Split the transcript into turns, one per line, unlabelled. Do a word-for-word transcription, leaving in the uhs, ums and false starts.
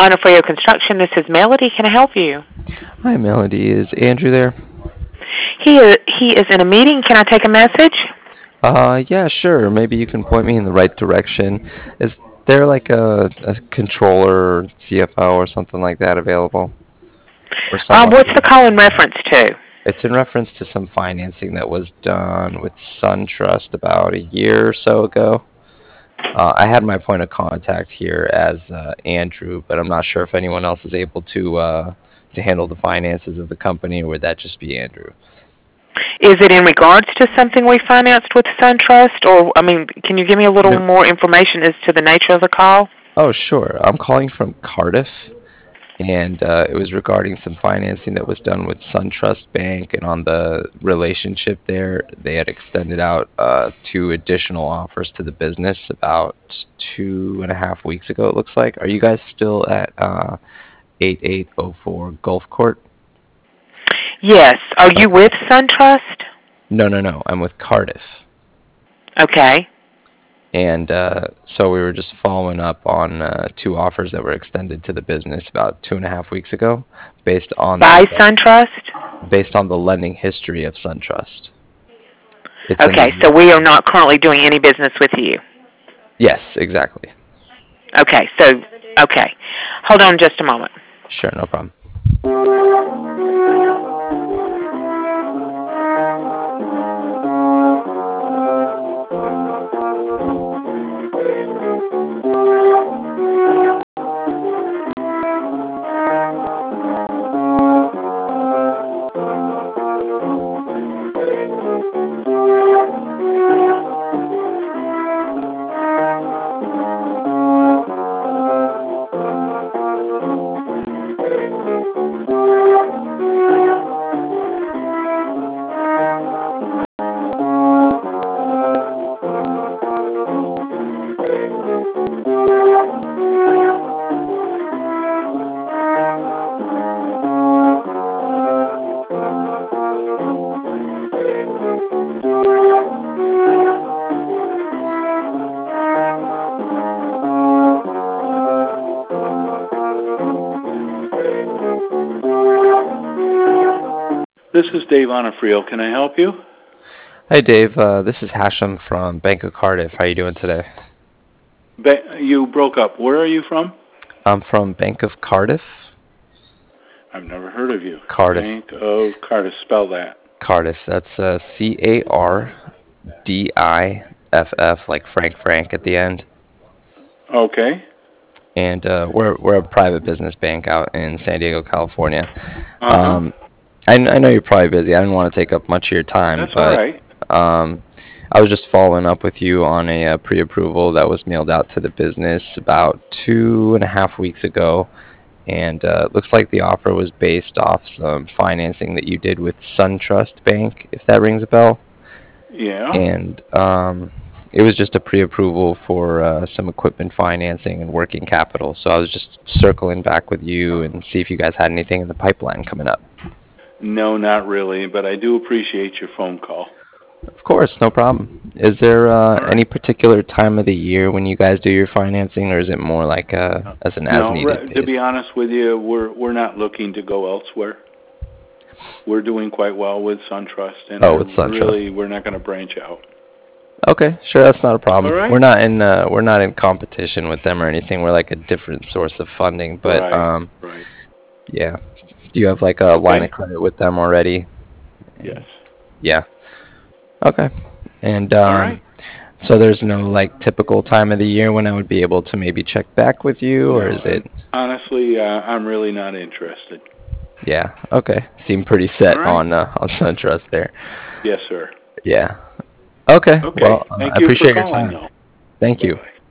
Onofrio Construction, this is Melody. Can I help you?
Hi, Melody. Is Andrew there?
He is, he is in a meeting. Can I take a message?
Uh, yeah, sure. Maybe you can point me in the right direction. Is there like a, a controller, or C F O, or something like that available? Or
Um,
someone
what's the
who...
call in reference to?
It's in reference to some financing that was done with SunTrust about a year or so ago. Uh, I had my point of contact here as uh, Andrew, but I'm not sure if anyone else is able to uh, to handle the finances of the company, or would that just be Andrew?
Is it in regards to something we financed with SunTrust, or I mean, can you give me a little
No.
more information as to the nature of the call?
Oh, sure. I'm calling from Cardiff, and uh, it was regarding some financing that was done with SunTrust Bank, and on the relationship there, they had extended out uh, two additional offers to the business about two and a half weeks ago, it looks like. Are you guys still at uh, eight eight oh four Gulf Court?
Yes. Are you
Okay.
with SunTrust?
No, no, no. I'm with Cardiff.
Okay.
And uh, so we were just following up on uh, two offers that were extended to the business about two and a half weeks ago, based on
By
the
SunTrust?
based on the lending history of SunTrust. It's in
Okay,
the
so we are not currently doing any business with you.
yes, exactly.
Okay, so, okay. Hold on just a moment.
Sure, no problem.
This is Dave Onofrio. Can I help you?
Hi, Dave. Uh, this is Hashem from Bank of Cardiff. How you doing today?
Ba- you broke up. Where are you from?
I'm from Bank of Cardiff.
I've never heard of you.
Cardiff.
Bank of Cardiff. Spell that.
Cardiff. That's uh, C A R D I F F, like Frank Frank at the end.
Okay.
And uh, we're we're a private business bank out in San Diego, California.
Uh-huh.
Um, I, I know you're probably busy. I didn't want to take up much of your time,
That's all
but
right.
um, I was just following up with you on a, uh pre-approval that was mailed out to the business about two and a half weeks ago, and uh, it looks like the offer was based off some financing that you did with SunTrust Bank, if that rings a bell.
Yeah.
And um, it was just a pre-approval for uh, some equipment financing and working capital. So I was just circling back with you and see if you guys had anything in the pipeline coming up.
No, not really, but I do appreciate your phone call.
Of course, no problem. Is there uh,
All right.
any particular time of the year when you guys do your financing, or is it more like uh, as an
No,
as-needed
re- to be
basis?
honest with you, we're we're not looking to go elsewhere. We're doing quite well with SunTrust, and
Oh,
I
with SunTrust.
really we're not going to branch out.
Okay, sure, that's not a
All
problem.
right.
We're not in uh, we're not in competition with them or anything. We're like a different source of funding, but
Right.
um,
Right.
yeah. Do you have like a line of
Okay.
credit with them already?
Yes.
Yeah. Okay. And
All
um,
right.
so there's no like typical time of the year when I would be able to maybe check back with you, or
No,
is
and
it?
honestly, uh, I'm really not interested.
Yeah. Okay. Seem pretty
All
set
right.
on uh, on SunTrust there.
Yes, sir.
Yeah. Okay.
Okay.
Well, uh,
Thank
I
you for
appreciate your
calling,
time.
though.
Thank you.
Bye-bye.